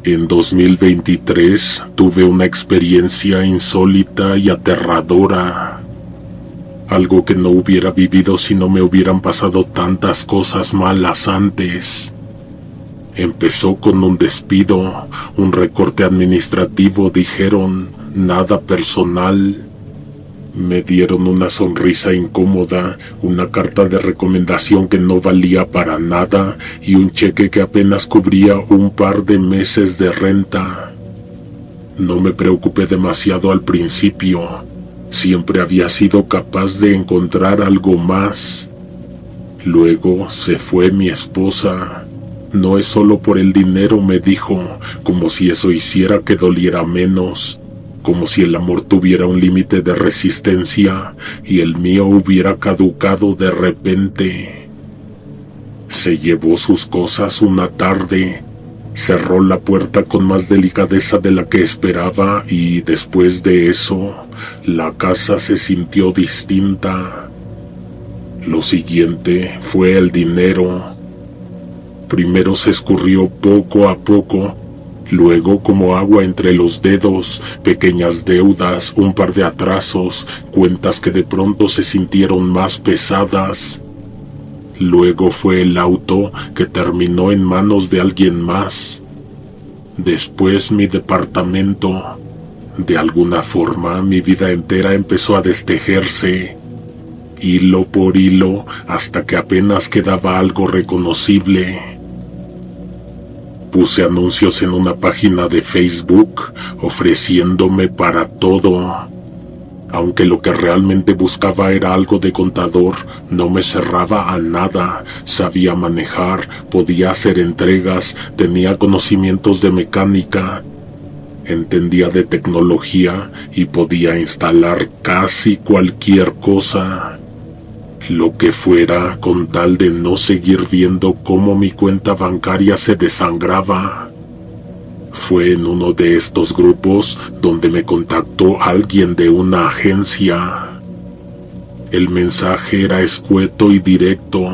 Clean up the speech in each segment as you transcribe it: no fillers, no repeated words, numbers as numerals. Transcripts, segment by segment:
En 2023 tuve una experiencia insólita y aterradora. Algo que no hubiera vivido si no me hubieran pasado tantas cosas malas antes. Empezó con un despido, un recorte administrativo, dijeron, nada personal. Me dieron una sonrisa incómoda, una carta de recomendación que no valía para nada y un cheque que apenas cubría un par de meses de renta. No me preocupé demasiado al principio. Siempre había sido capaz de encontrar algo más. Luego se fue mi esposa. No es solo por el dinero, me dijo, como si eso hiciera que doliera menos. Como si el amor tuviera un límite de resistencia y el mío hubiera caducado de repente. Se llevó sus cosas una tarde, cerró la puerta con más delicadeza de la que esperaba y después de eso, la casa se sintió distinta. Lo siguiente fue el dinero. Primero se escurrió poco a poco. Luego, como agua entre los dedos, pequeñas deudas, un par de atrasos, cuentas que de pronto se sintieron más pesadas. Luego fue el auto que terminó en manos de alguien más. Después mi departamento. De alguna forma mi vida entera empezó a destejerse, hilo por hilo, hasta que apenas quedaba algo reconocible. Puse anuncios en una página de Facebook, ofreciéndome para todo. Aunque lo que realmente buscaba era algo de contador, no me cerraba a nada. Sabía manejar, podía hacer entregas, tenía conocimientos de mecánica, entendía de tecnología y podía instalar casi cualquier cosa. Lo que fuera, con tal de no seguir viendo cómo mi cuenta bancaria se desangraba. Fue en uno de estos grupos donde me contactó alguien de una agencia. El mensaje era escueto y directo.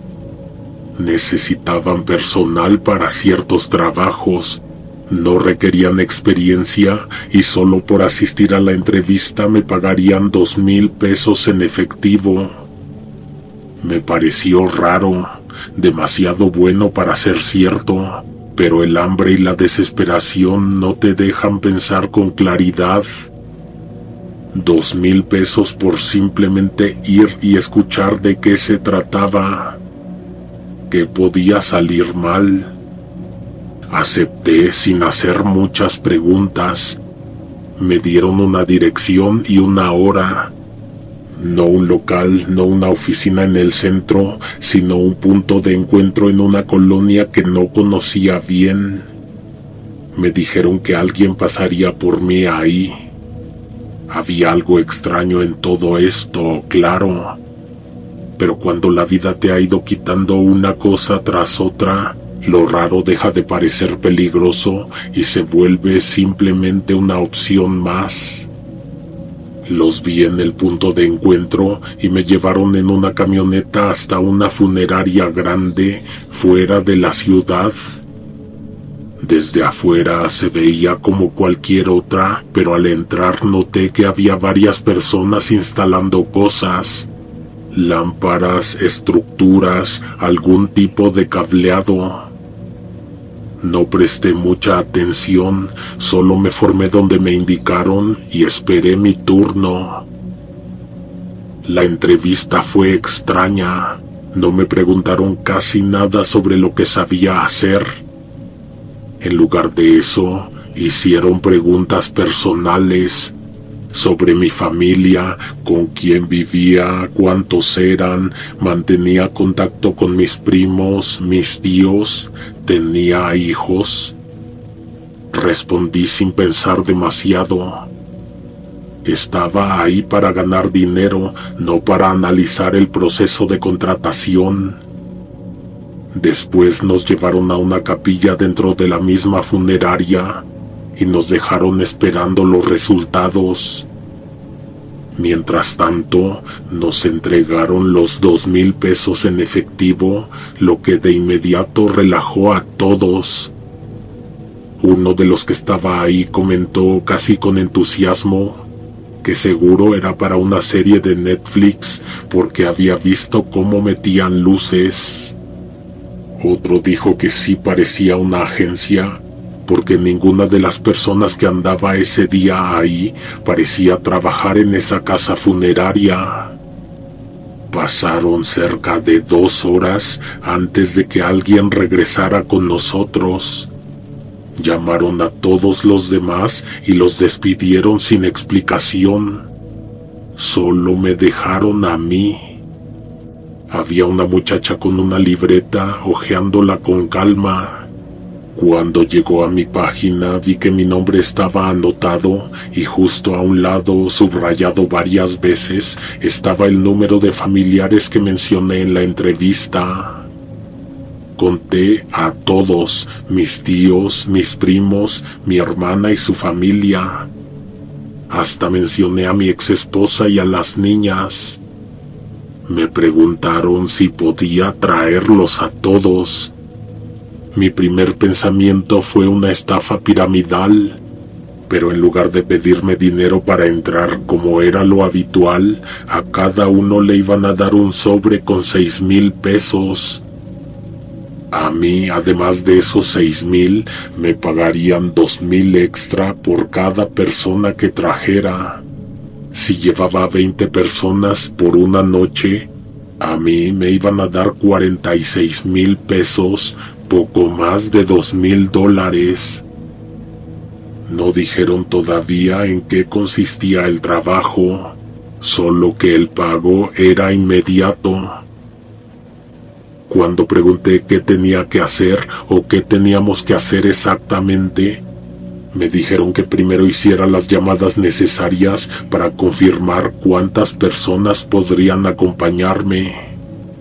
Necesitaban personal para ciertos trabajos. No requerían experiencia y solo por asistir a la entrevista me pagarían 2,000 pesos en efectivo. Me pareció raro, demasiado bueno para ser cierto, pero el hambre y la desesperación no te dejan pensar con claridad. 2,000 pesos por simplemente ir y escuchar de qué se trataba. ¿Qué podía salir mal? Acepté sin hacer muchas preguntas. Me dieron una dirección y una hora. No un local, no una oficina en el centro, sino un punto de encuentro en una colonia que no conocía bien. Me dijeron que alguien pasaría por mí ahí. Había algo extraño en todo esto, claro. Pero cuando la vida te ha ido quitando una cosa tras otra, lo raro deja de parecer peligroso y se vuelve simplemente una opción más. Los vi en el punto de encuentro y me llevaron en una camioneta hasta una funeraria grande fuera de la ciudad. Desde afuera se veía como cualquier otra, pero al entrar noté que había varias personas instalando cosas. Lámparas, estructuras, algún tipo de cableado. No presté mucha atención, solo me formé donde me indicaron y esperé mi turno. La entrevista fue extraña. No me preguntaron casi nada sobre lo que sabía hacer. En lugar de eso, hicieron preguntas personales sobre mi familia, con quién vivía, cuántos eran, mantenía contacto con mis primos, mis tíos, tenía hijos. Respondí sin pensar demasiado. Estaba ahí para ganar dinero, no para analizar el proceso de contratación. Después nos llevaron a una capilla dentro de la misma funeraria y nos dejaron esperando los resultados. Mientras tanto, nos entregaron los 2,000 pesos en efectivo, lo que de inmediato relajó a todos. Uno de los que estaba ahí comentó casi con entusiasmo que seguro era para una serie de Netflix porque había visto cómo metían luces. Otro dijo que sí parecía una agencia porque ninguna de las personas que andaba ese día ahí parecía trabajar en esa casa funeraria. Pasaron cerca de 2 horas antes de que alguien regresara con nosotros. Llamaron a todos los demás y los despidieron sin explicación. Solo me dejaron a mí. Había una muchacha con una libreta hojeándola con calma. Cuando llegó a mi página vi que mi nombre estaba anotado y justo a un lado, subrayado varias veces, estaba el número de familiares que mencioné en la entrevista. Conté a todos, mis tíos, mis primos, mi hermana y su familia. Hasta mencioné a mi exesposa y a las niñas. Me preguntaron si podía traerlos a todos. Mi primer pensamiento fue una estafa piramidal, pero en lugar de pedirme dinero para entrar como era lo habitual, a cada uno le iban a dar un sobre con 6,000 pesos. A mí, además de esos 6,000, me pagarían 2,000 extra por cada persona que trajera. Si llevaba 20 personas por una noche, a mí me iban a dar 46,000 pesos, poco más de $2,000. No dijeron todavía en qué consistía el trabajo, solo que el pago era inmediato. Cuando pregunté qué tenía que hacer o qué teníamos que hacer exactamente, me dijeron que primero hiciera las llamadas necesarias para confirmar cuántas personas podrían acompañarme.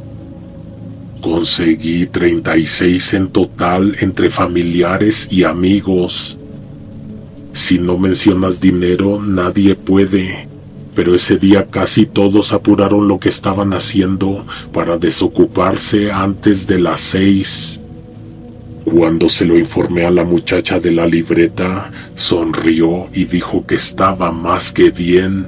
Conseguí 36 en total entre familiares y amigos. Si no mencionas dinero, nadie puede, pero ese día casi todos apuraron lo que estaban haciendo para desocuparse antes de las 6. Cuando se lo informé a la muchacha de la libreta, sonrió y dijo que estaba más que bien.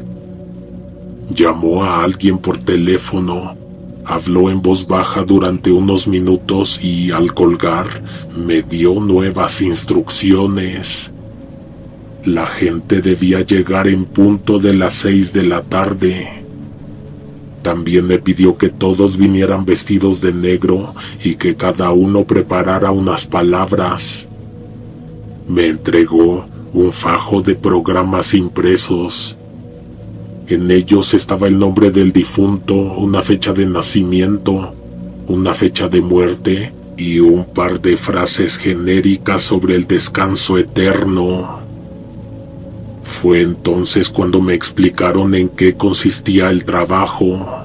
Llamó a alguien por teléfono. Habló en voz baja durante unos minutos y, al colgar, me dio nuevas instrucciones. La gente debía llegar en punto de las 6 de la tarde. También me pidió que todos vinieran vestidos de negro y que cada uno preparara unas palabras. Me entregó un fajo de programas impresos. En ellos estaba el nombre del difunto, una fecha de nacimiento, una fecha de muerte y un par de frases genéricas sobre el descanso eterno. Fue entonces cuando me explicaron en qué consistía el trabajo.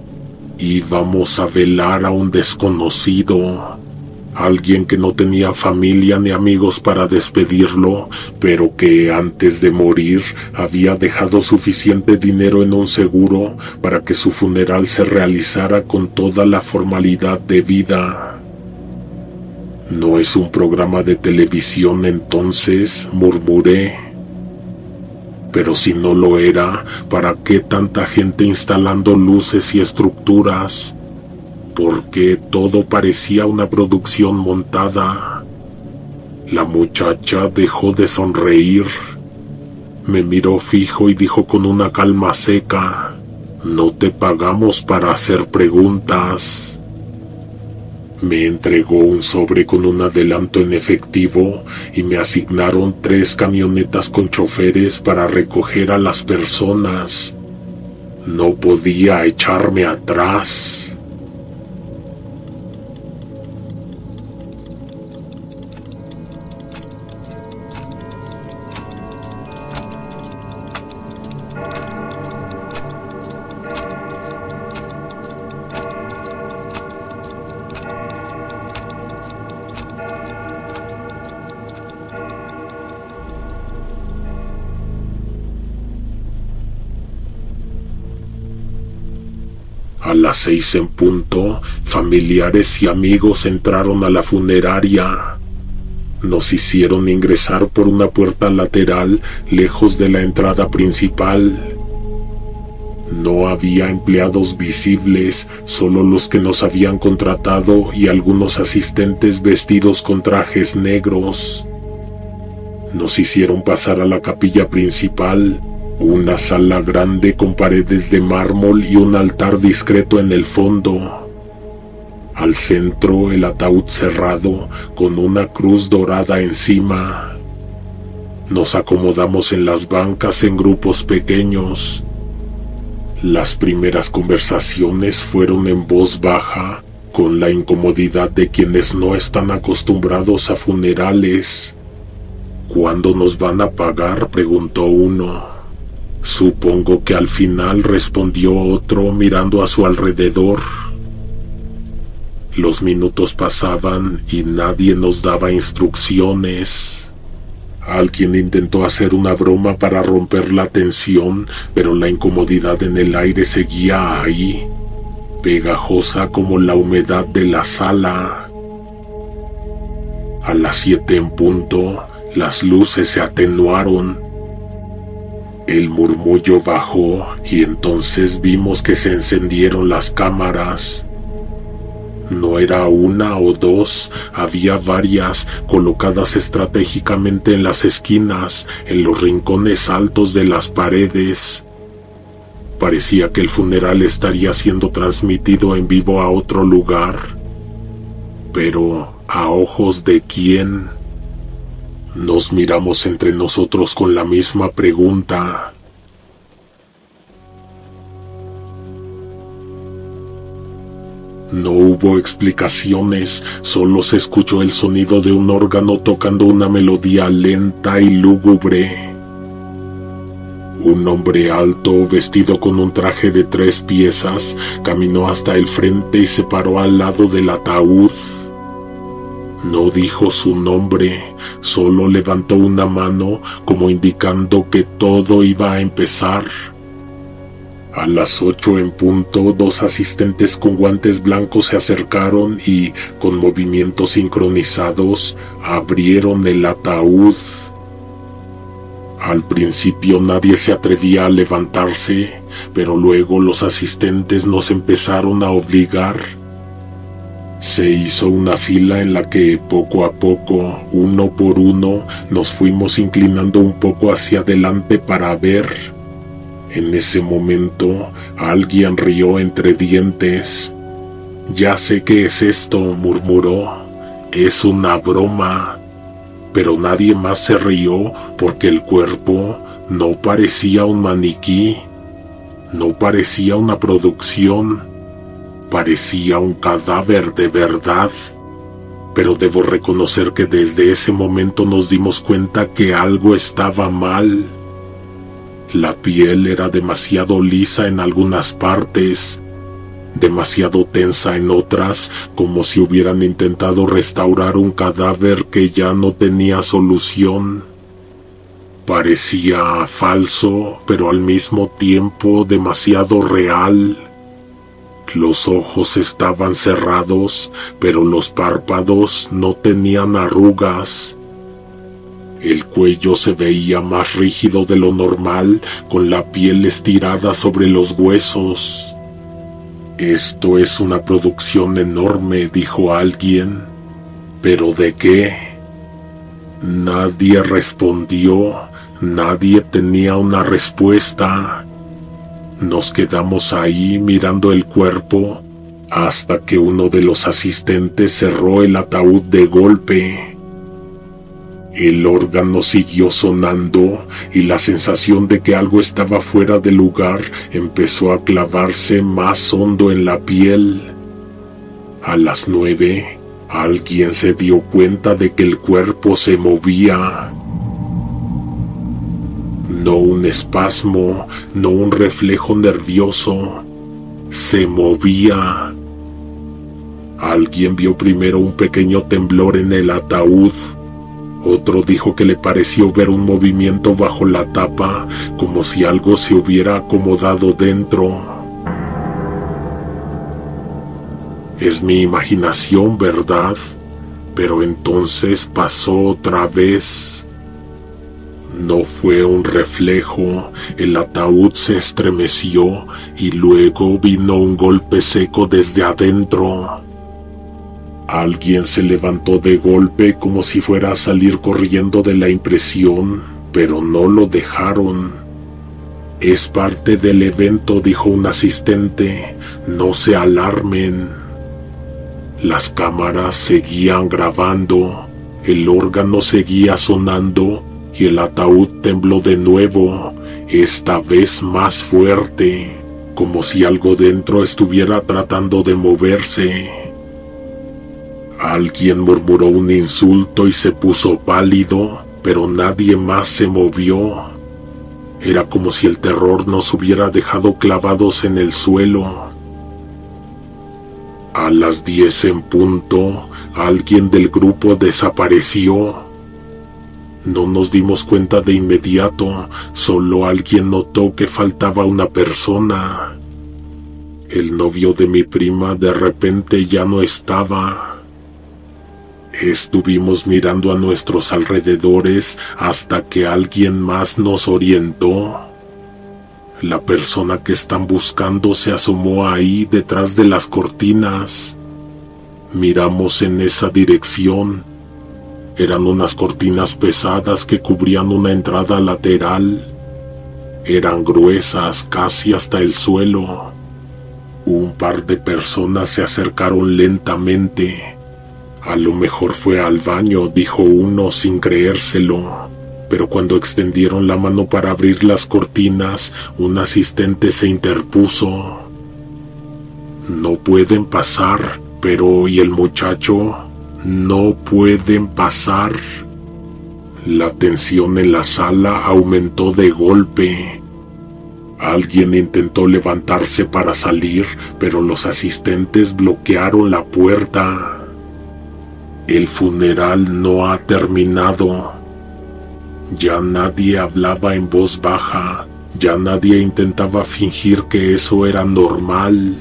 Íbamos a velar a un desconocido, alguien que no tenía familia ni amigos para despedirlo, pero que antes de morir había dejado suficiente dinero en un seguro para que su funeral se realizara con toda la formalidad debida. «No es un programa de televisión entonces», murmuré. Pero si no lo era, ¿para qué tanta gente instalando luces y estructuras? Porque todo parecía una producción montada. La muchacha dejó de sonreír. Me miró fijo y dijo con una calma seca: «No te pagamos para hacer preguntas». Me entregó un sobre con un adelanto en efectivo y me asignaron 3 camionetas con choferes para recoger a las personas. No podía echarme atrás. A las 6 en punto, familiares y amigos entraron a la funeraria. Nos hicieron ingresar por una puerta lateral lejos de la entrada principal. No había empleados visibles, solo los que nos habían contratado y algunos asistentes vestidos con trajes negros. Nos hicieron pasar a la capilla principal, una sala grande con paredes de mármol y un altar discreto en el fondo. Al centro, el ataúd cerrado, con una cruz dorada encima. Nos acomodamos en las bancas en grupos pequeños. Las primeras conversaciones fueron en voz baja, con la incomodidad de quienes no están acostumbrados a funerales. ¿Cuándo nos van a pagar?, preguntó uno. Supongo que al final, respondió otro mirando a su alrededor. Los minutos pasaban y nadie nos daba instrucciones. Alguien intentó hacer una broma para romper la tensión, pero la incomodidad en el aire seguía ahí, pegajosa como la humedad de la sala. A las 7 en punto, las luces se atenuaron. El murmullo bajó y entonces vimos que se encendieron las cámaras. No era una o dos, había varias colocadas estratégicamente en las esquinas, en los rincones altos de las paredes. Parecía que el funeral estaría siendo transmitido en vivo a otro lugar. Pero, ¿a ojos de quién? Nos miramos entre nosotros con la misma pregunta. No hubo explicaciones, solo se escuchó el sonido de un órgano tocando una melodía lenta y lúgubre. Un hombre alto, vestido con un traje de 3 piezas, caminó hasta el frente y se paró al lado del ataúd. No dijo su nombre, solo levantó una mano como indicando que todo iba a empezar. A las 8 en punto, 2 asistentes con guantes blancos se acercaron y, con movimientos sincronizados, abrieron el ataúd. Al principio nadie se atrevía a levantarse, pero luego los asistentes nos empezaron a obligar. Se hizo una fila en la que, poco a poco, uno por uno, nos fuimos inclinando un poco hacia adelante para ver. En ese momento, alguien rió entre dientes. «Ya sé qué es esto», murmuró. «Es una broma». Pero nadie más se rió porque el cuerpo no parecía un maniquí, no parecía una producción, parecía un cadáver de verdad. Pero debo reconocer que desde ese momento nos dimos cuenta que algo estaba mal. La piel era demasiado lisa en algunas partes, demasiado tensa en otras, como si hubieran intentado restaurar un cadáver que ya no tenía solución. Parecía falso, pero al mismo tiempo demasiado real. Los ojos estaban cerrados, pero los párpados no tenían arrugas. El cuello se veía más rígido de lo normal, con la piel estirada sobre los huesos. «Esto es una producción enorme», dijo alguien. «¿Pero de qué?» Nadie respondió, nadie tenía una respuesta. Nos quedamos ahí mirando el cuerpo, hasta que uno de los asistentes cerró el ataúd de golpe. El órgano siguió sonando y la sensación de que algo estaba fuera de lugar empezó a clavarse más hondo en la piel. A las 9, alguien se dio cuenta de que el cuerpo se movía. No un espasmo, no un reflejo nervioso. Se movía. Alguien vio primero un pequeño temblor en el ataúd. Otro dijo que le pareció ver un movimiento bajo la tapa, como si algo se hubiera acomodado dentro. «Es mi imaginación, ¿verdad?», pero entonces pasó otra vez. No fue un reflejo, el ataúd se estremeció y luego vino un golpe seco desde adentro. Alguien se levantó de golpe como si fuera a salir corriendo de la impresión, pero no lo dejaron. «Es parte del evento», dijo un asistente, «no se alarmen». Las cámaras seguían grabando, el órgano seguía sonando y el ataúd tembló de nuevo, esta vez más fuerte, como si algo dentro estuviera tratando de moverse. Alguien murmuró un insulto y se puso pálido, pero nadie más se movió. Era como si el terror nos hubiera dejado clavados en el suelo. A las 10 en punto, alguien del grupo desapareció. No nos dimos cuenta de inmediato, solo alguien notó que faltaba una persona. El novio de mi prima de repente ya no estaba. Estuvimos mirando a nuestros alrededores hasta que alguien más nos orientó. La persona que están buscando se asomó ahí detrás de las cortinas. Miramos en esa dirección. Eran unas cortinas pesadas que cubrían una entrada lateral. Eran gruesas, casi hasta el suelo. Un par de personas se acercaron lentamente. «A lo mejor fue al baño», dijo uno sin creérselo. Pero cuando extendieron la mano para abrir las cortinas, un asistente se interpuso. «No pueden pasar». «Pero, ¿y el muchacho?» «No pueden pasar». La tensión en la sala aumentó de golpe. Alguien intentó levantarse para salir, pero los asistentes bloquearon la puerta. El funeral no ha terminado. Ya nadie hablaba en voz baja, ya nadie intentaba fingir que eso era normal.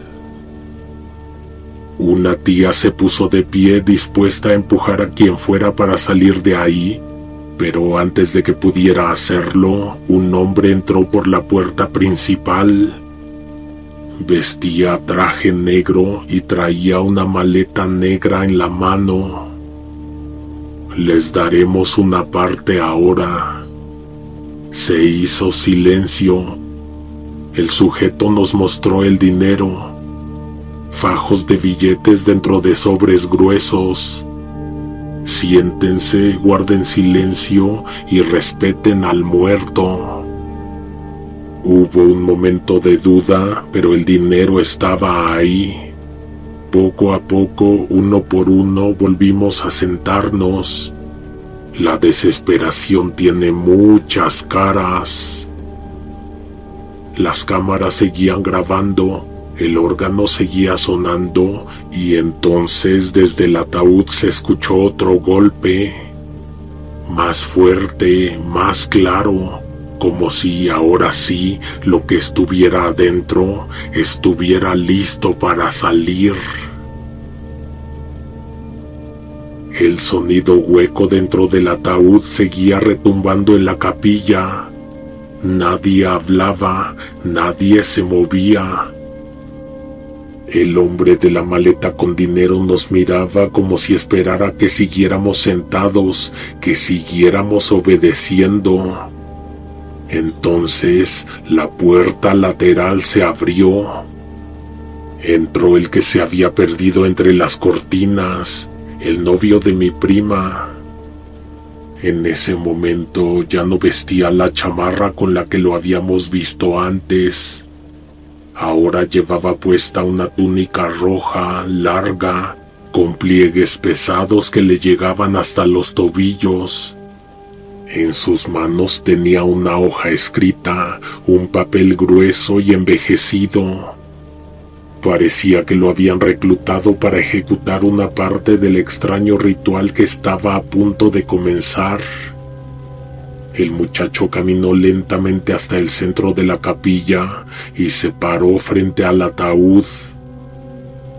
Una tía se puso de pie dispuesta a empujar a quien fuera para salir de ahí, pero antes de que pudiera hacerlo, un hombre entró por la puerta principal. Vestía traje negro y traía una maleta negra en la mano. «Les daremos una parte ahora». Se hizo silencio. El sujeto nos mostró el dinero. Fajos de billetes dentro de sobres gruesos. «Siéntense, guarden silencio y respeten al muerto». Hubo un momento de duda, pero el dinero estaba ahí. Poco a poco, uno por uno, volvimos a sentarnos. La desesperación tiene muchas caras. Las cámaras seguían grabando. El órgano seguía sonando y entonces desde el ataúd se escuchó otro golpe, más fuerte, más claro, como si ahora sí lo que estuviera adentro estuviera listo para salir. El sonido hueco dentro del ataúd seguía retumbando en la capilla. Nadie hablaba, nadie se movía. El hombre de la maleta con dinero nos miraba como si esperara que siguiéramos sentados, que siguiéramos obedeciendo. Entonces la puerta lateral se abrió. Entró el que se había perdido entre las cortinas, el novio de mi prima. En ese momento ya no vestía la chamarra con la que lo habíamos visto antes. Ahora llevaba puesta una túnica roja, larga, con pliegues pesados que le llegaban hasta los tobillos. En sus manos tenía una hoja escrita, un papel grueso y envejecido. Parecía que lo habían reclutado para ejecutar una parte del extraño ritual que estaba a punto de comenzar. El muchacho caminó lentamente hasta el centro de la capilla y se paró frente al ataúd.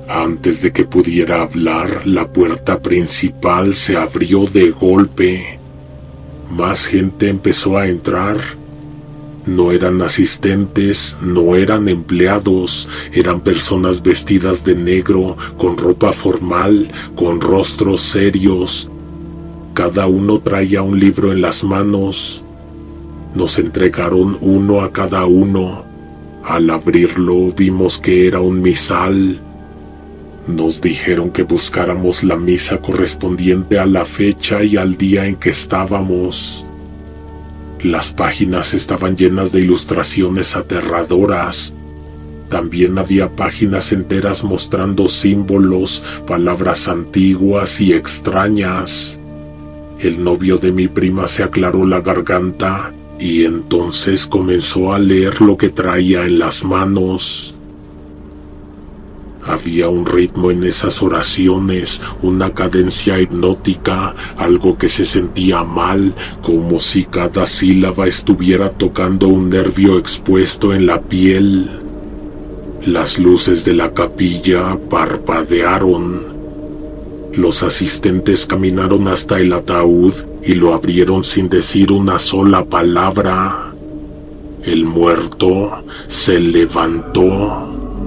Antes de que pudiera hablar, la puerta principal se abrió de golpe. Más gente empezó a entrar. No eran asistentes, no eran empleados, eran personas vestidas de negro, con ropa formal, con rostros serios. Cada uno traía un libro en las manos. Nos entregaron uno a cada uno. Al abrirlo vimos que era un misal. Nos dijeron que buscáramos la misa correspondiente a la fecha y al día en que estábamos. Las páginas estaban llenas de ilustraciones aterradoras. También había páginas enteras mostrando símbolos, palabras antiguas y extrañas. El novio de mi prima se aclaró la garganta y entonces comenzó a leer lo que traía en las manos. Había un ritmo en esas oraciones, una cadencia hipnótica, algo que se sentía mal, como si cada sílaba estuviera tocando un nervio expuesto en la piel. Las luces de la capilla parpadearon. Los asistentes caminaron hasta el ataúd y lo abrieron sin decir una sola palabra. El muerto se levantó.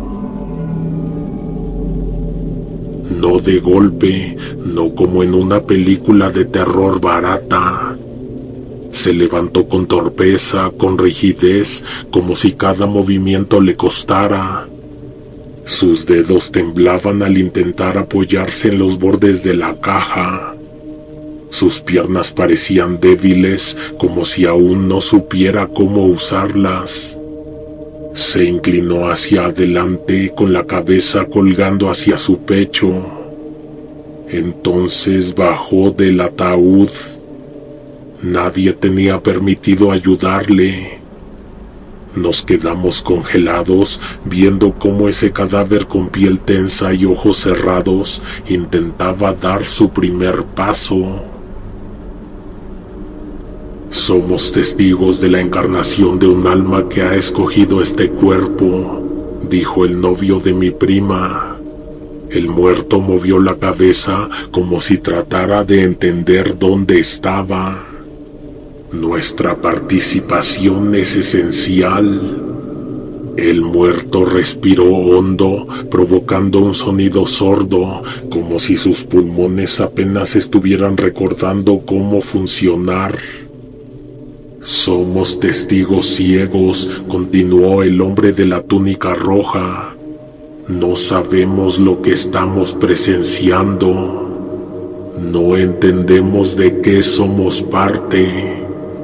No de golpe, no como en una película de terror barata. Se levantó con torpeza, con rigidez, como si cada movimiento le costara. Sus dedos temblaban al intentar apoyarse en los bordes de la caja. Sus piernas parecían débiles, como si aún no supiera cómo usarlas. Se inclinó hacia adelante con la cabeza colgando hacia su pecho. Entonces bajó del ataúd. Nadie tenía permitido ayudarle. Nos quedamos congelados viendo cómo ese cadáver con piel tensa y ojos cerrados intentaba dar su primer paso. Somos testigos de la encarnación de un alma que ha escogido este cuerpo, dijo el novio de mi prima. El muerto movió la cabeza como si tratara de entender dónde estaba. Nuestra participación es esencial. El muerto respiró hondo, provocando un sonido sordo, como si sus pulmones apenas estuvieran recordando cómo funcionar. Somos testigos ciegos, continuó el hombre de la túnica roja. No sabemos lo que estamos presenciando. No entendemos de qué somos parte.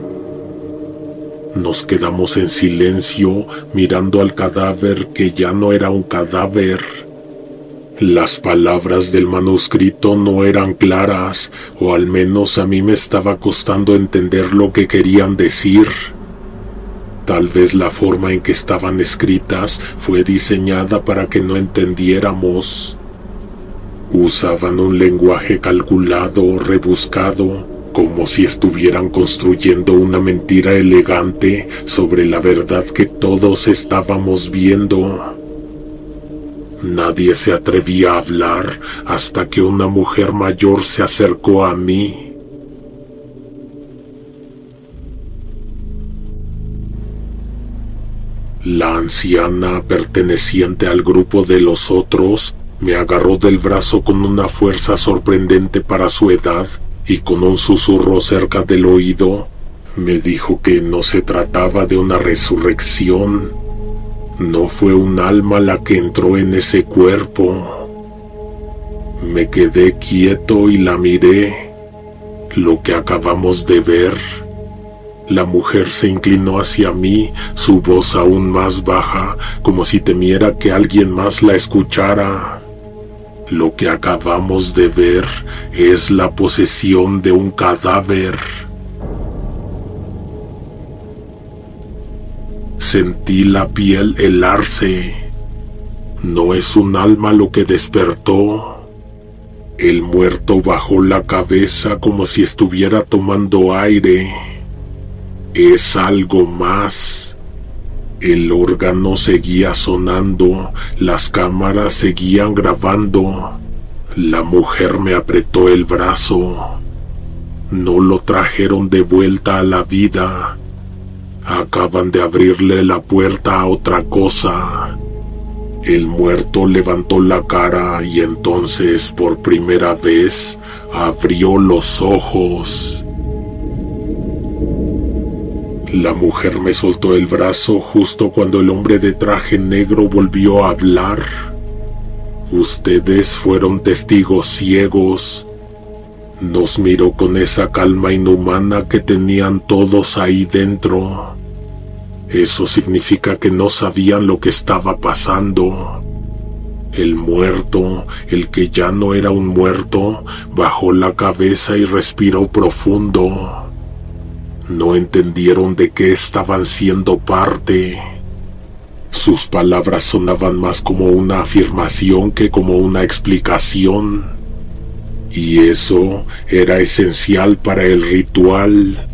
Nos quedamos en silencio, mirando al cadáver que ya no era un cadáver. Las palabras del manuscrito no eran claras, o al menos a mí me estaba costando entender lo que querían decir. Tal vez la forma en que estaban escritas fue diseñada para que no entendiéramos. Usaban un lenguaje calculado, rebuscado, como si estuvieran construyendo una mentira elegante sobre la verdad que todos estábamos viendo. Nadie se atrevía a hablar hasta que una mujer mayor se acercó a mí. La anciana, perteneciente al grupo de los otros, me agarró del brazo con una fuerza sorprendente para su edad y con un susurro cerca del oído me dijo que no se trataba de una resurrección. No fue un alma la que entró en ese cuerpo. Me quedé quieto y la miré. Lo que acabamos de ver. La mujer se inclinó hacia mí, su voz aún más baja, como si temiera que alguien más la escuchara. Lo que acabamos de ver es la posesión de un cadáver. Sentí la piel helarse. No es un alma lo que despertó. El muerto bajó la cabeza como si estuviera tomando aire. Es algo más. El órgano seguía sonando, las cámaras seguían grabando. La mujer me apretó el brazo. No lo trajeron de vuelta a la vida. Acaban de abrirle la puerta a otra cosa. El muerto levantó la cara y entonces, por primera vez, abrió los ojos. La mujer me soltó el brazo justo cuando el hombre de traje negro volvió a hablar. Ustedes fueron testigos ciegos. Nos miró con esa calma inhumana que tenían todos ahí dentro. Eso significa que no sabían lo que estaba pasando. El muerto, el que ya no era un muerto, bajó la cabeza y respiró profundo. No entendieron de qué estaban siendo parte. Sus palabras sonaban más como una afirmación que como una explicación. Y eso era esencial para el ritual.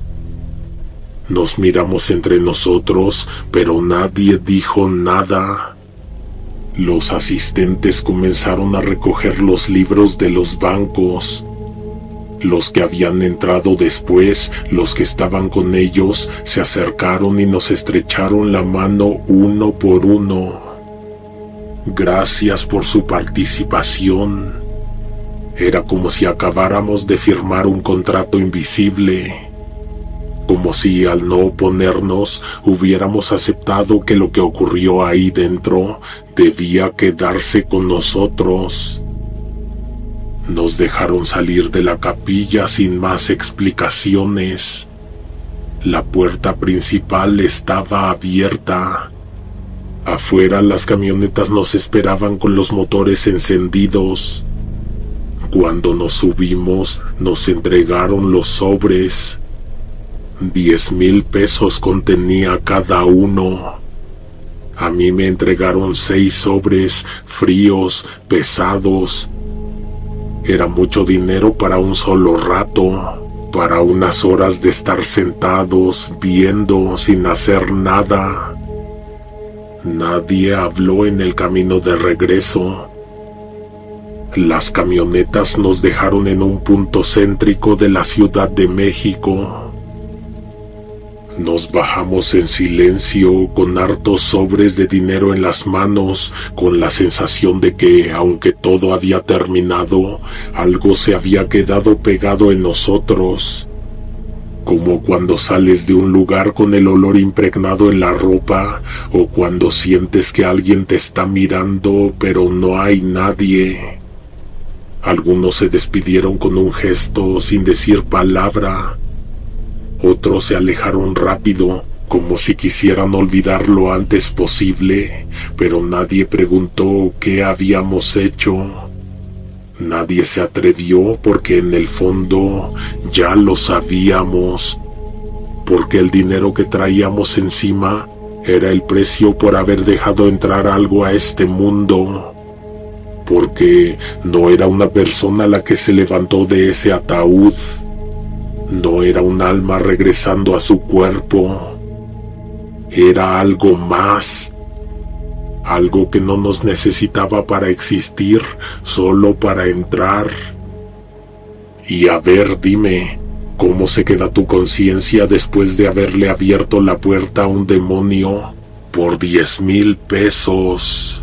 Nos miramos entre nosotros, pero nadie dijo nada. Los asistentes comenzaron a recoger los libros de los bancos. Los que habían entrado después, los que estaban con ellos, se acercaron y nos estrecharon la mano uno por uno. Gracias por su participación. Era como si acabáramos de firmar un contrato invisible. Como si al no oponernos hubiéramos aceptado que lo que ocurrió ahí dentro debía quedarse con nosotros. Nos dejaron salir de la capilla sin más explicaciones. La puerta principal estaba abierta. Afuera las camionetas nos esperaban con los motores encendidos. Cuando nos subimos, nos entregaron los sobres. 10,000 pesos contenía cada uno. A mí me entregaron 6 sobres fríos, pesados. Era mucho dinero para un solo rato, para unas horas de estar sentados, viendo, sin hacer nada. Nadie habló en el camino de regreso. Las camionetas nos dejaron en un punto céntrico de la Ciudad de México. Nos bajamos en silencio, con hartos sobres de dinero en las manos, con la sensación de que, aunque todo había terminado, algo se había quedado pegado en nosotros. Como cuando sales de un lugar con el olor impregnado en la ropa, o cuando sientes que alguien te está mirando, pero no hay nadie. Algunos se despidieron con un gesto, sin decir palabra. Otros se alejaron rápido, como si quisieran olvidar lo antes posible, pero nadie preguntó qué habíamos hecho. Nadie se atrevió porque en el fondo ya lo sabíamos, porque el dinero que traíamos encima era el precio por haber dejado entrar algo a este mundo, porque no era una persona la que se levantó de ese ataúd. No era un alma regresando a su cuerpo. Era algo más. Algo que no nos necesitaba para existir, solo para entrar. Y a ver, dime, ¿cómo se queda tu conciencia después de haberle abierto la puerta a un demonio por 10,000 pesos?